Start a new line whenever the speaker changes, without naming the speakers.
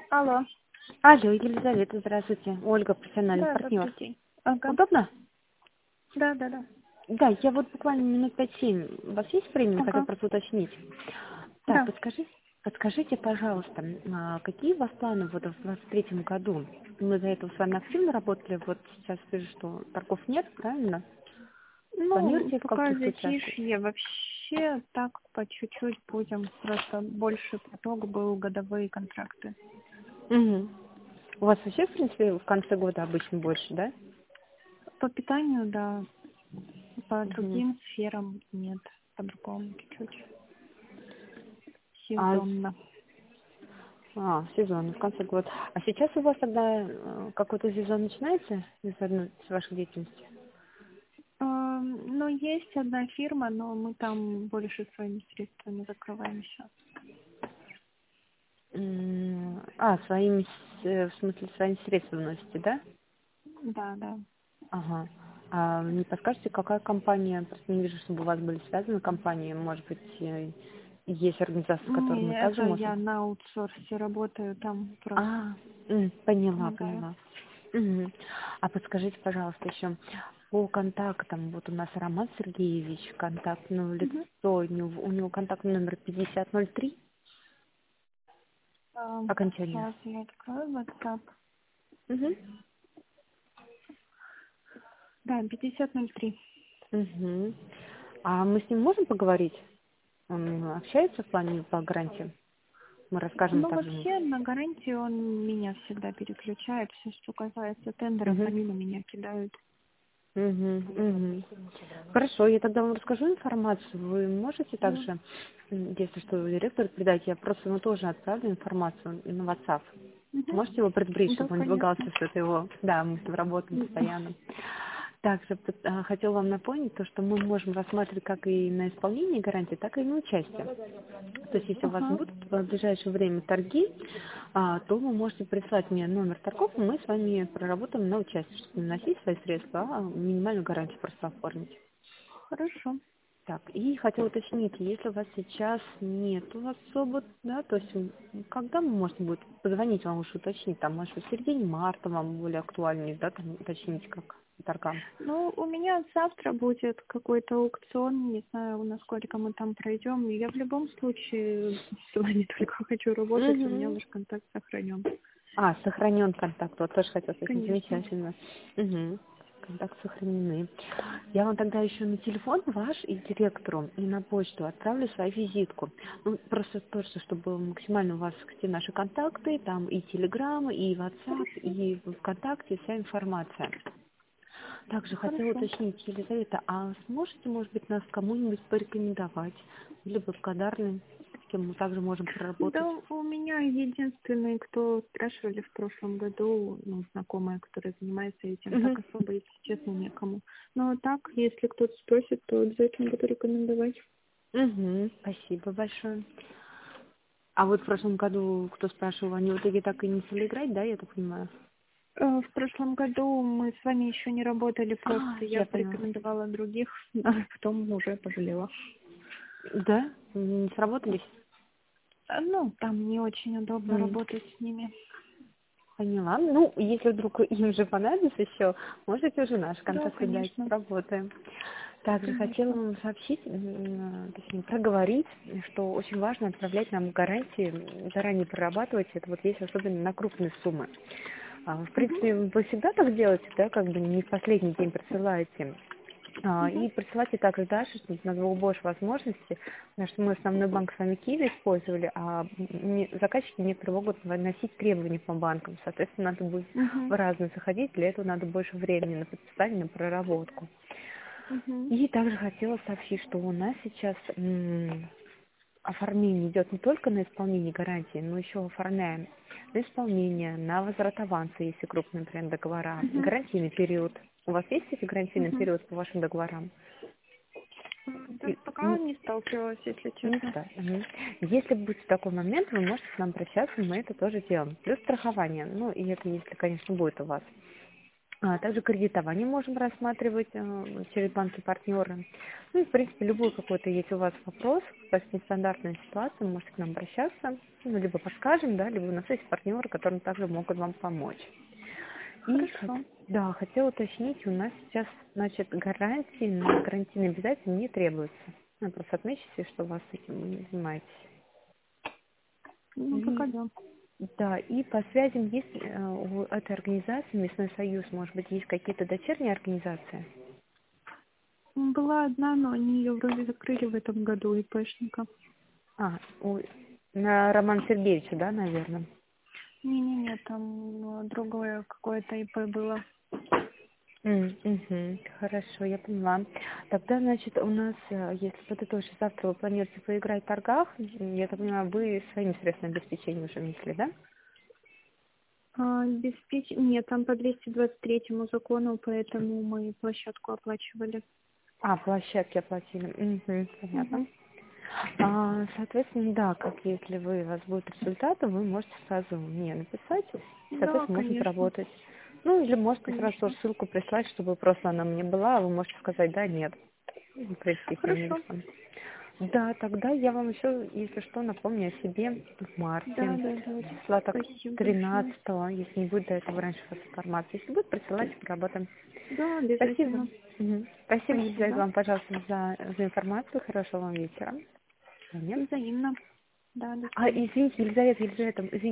Алло.
Алло, Елизавета, здравствуйте. Ольга, профессиональный
Да,
партнер.
добрый день. Ага.
Удобно?
Да, да, да.
Да, я вот буквально минут 5-7. У вас есть время? Хотел
Ага.
просто уточнить. Так,
Да.
подскажите, пожалуйста, какие у вас планы вот в 23-м году? Мы за это с вами активно работали, вот сейчас вижу, что торгов нет, правильно?
Ну,
Планируете в
пока
каких-то участвовать?
затишье. Вообще так по чуть-чуть будем. Просто больше поток был годовые контракты.
Угу. У вас вообще, в принципе, в конце года обычно больше, да?
По питанию, да. По
Угу.
другим сферам нет. По-другому чуть-чуть.
А,
Сезонно.
сезон, в конце года. А сейчас у вас тогда какой-то сезон начинается с вашей деятельности?
Ну, есть одна фирма, но мы там больше своими средствами закрываемся.
В смысле, своими средствами вносите, да?
Да, да.
Ага. А не подскажете, какая компания? Просто не вижу, чтобы у вас были связаны компании. Может быть, есть организация, с которой мы
Не,
также
это
можем?
я на аутсорсе работаю, там просто
А, поняла,
помогаю.
поняла. Мгм. А подскажите, пожалуйста, еще по контактам. Вот у нас Роман Сергеевич, контактное лицо,
Мгм.
у него контактный номер 5003, окончание.
Сейчас я открою WhatsApp.
Угу.
Да, 5003.
Угу. А мы с ним можем поговорить? Он общается в плане по гарантии? Мы расскажем
Ну,
также.
вообще, на гарантии он меня всегда переключает. Все, что касается тендеров,
Угу.
они на меня кидают.
Угу. Угу. Хорошо, я тогда вам расскажу информацию. Вы можете
Ну,
также, если что, директору передать, я просто ему тоже отправлю информацию на WhatsApp.
мгм.
Можете его предупредить,
Да,
чтобы он не ругался,
конечно.
что это его... Да, мы с ним работаем постоянно. Также хотел вам напомнить, то, что мы можем рассматривать как и на исполнение гарантии, так и на участие. То есть, если у вас
Ага,
будут в ближайшее время торги, то вы можете прислать мне номер торгов, и мы с вами проработаем на участие, чтобы не носить свои средства, а минимальную гарантию просто оформить.
хорошо.
Так, и хотела уточнить, если у вас сейчас нету особо, да, то есть когда можно будет позвонить вам уж уточнить, там, может, в середине марта вам более актуальнее, да, там, уточнить, как торгам.
Ну, у меня завтра будет какой-то аукцион, не знаю, насколько мы там пройдем. Я в любом случае с вами только хочу работать, у меня
Угу.
ваш контакт сохранен.
Сохранен контакт, вот тоже хотела сказать,
Конечно.
замечательно. Угу. Контакт сохранены. Я вам тогда еще на телефон ваш и директору, и на почту отправлю свою визитку. Ну, просто тоже, чтобы максимально у вас все наши контакты, там и Телеграм, и WhatsApp,
Хорошо.
и ВКонтакте, вся информация. Также хотела
Хорошо.
уточнить, Елизавета, а сможете, может быть, нас кому-нибудь порекомендовать? Или благодарны, с кем мы также можем проработать?
Да, у меня единственный, кто спрашивали в прошлом году, ну, знакомая, которая занимается этим, так
Угу.
особо, если честно, некому. Но так, если кто-то спросит, то обязательно буду рекомендовать.
Угу. Спасибо большое. А вот в прошлом году, кто спрашивал, они в итоге так и не стали играть, да, я так понимаю?
В прошлом году мы с вами еще не работали, просто я
Я поняла.
порекомендовала других, а потом уже пожалела.
Да? Не сработались?
Ну, там не очень удобно
М,
работать с ними.
Поняла. Ну, если вдруг им же понадобится еще, можете уже наши
Да,
контакты дать,
конечно,
работаем. Также хотела
конечно.
вам сообщить, точнее, проговорить, что очень важно отправлять нам гарантии, заранее прорабатывать это, вот есть особенно на крупные суммы. В
Угу,
принципе, вы всегда так делаете, да, как бы не в последний день присылаете.
угу,
И присылайте также дальше, чтобы у нас было больше возможностей, потому что мы основной банк с вами Киви использовали, а заказчики некоторые могут носить требования по банкам. Соответственно, надо будет в
угу,
разные заходить, для этого надо больше времени на подписание, на проработку.
угу,
И также хотела сообщить, что у нас сейчас оформление идет не только на исполнение гарантии, но еще оформляем на исполнение, на возврат аванса, если крупные, например, договора,
угу,
гарантийный период. У вас есть эти гарантийный
угу.
период по вашим договорам?
Да,
И-
пока
н-
не сталкивалась, если
Не
честно.
так. Мгм. Если будет такой момент, вы можете к нам обращаться, мы это тоже делаем. Плюс страхование, ну и это если, конечно, будет у вас. Также кредитование можем рассматривать через банки-партнеры. Ну и, в принципе, любой какой-то, если у вас вопрос, какая-то нестандартная ситуация, вы можете к нам обращаться, ну, либо подскажем, да, либо у нас есть партнеры, которые также могут вам помочь. И,
Хорошо.
да, хотела уточнить, у нас сейчас, значит, гарантии на гарантийные обязательства не требуются. Ну, просто отмечите, что у вас этим не занимаетесь.
Ну, пока
И,
да.
да, и по связям есть у этой организации, Мясной союз, может быть, есть какие-то дочерние организации?
Была одна, но они ее вроде закрыли в этом году, ИПшника.
На Романа Сергеевича, да, наверное?
Не-не-не, там другое какое-то ИП было.
Хорошо, я поняла. Тогда, значит, у нас, если подытожить, завтра вы планируете поиграть в торгах, я так понимаю, вы своими средствами обеспечения уже внесли, да?
Нет, там по 223 закону, поэтому мы площадку оплачивали.
Площадки оплатили. Понятно.
Мгм.
Соответственно, да, как если у вас будут результаты, вы можете сразу мне написать, и,
Да,
соответственно, можем
конечно,
сработать. Ну, или можете сразу тоже
конечно.
ссылку прислать, чтобы просто она мне была, а вы можете сказать да, нет. Ну, в принципе, если я не
Хорошо.
респондирую. Да, тогда я вам еще, если что, напомню о себе в
Да,
марте,
да, да.
числа так
Спасибо большое.
13-го, если не будет до этого раньше вас информации. Если будет, присылайте, поработаем.
Да,
Спасибо.
обязательно.
Спасибо, Елизавета,
Спасибо.
вам, пожалуйста, за информацию. Хорошего вам вечера. До свидания.
Взаимно. Да, до свидания.
Извините, Елизавета, извините,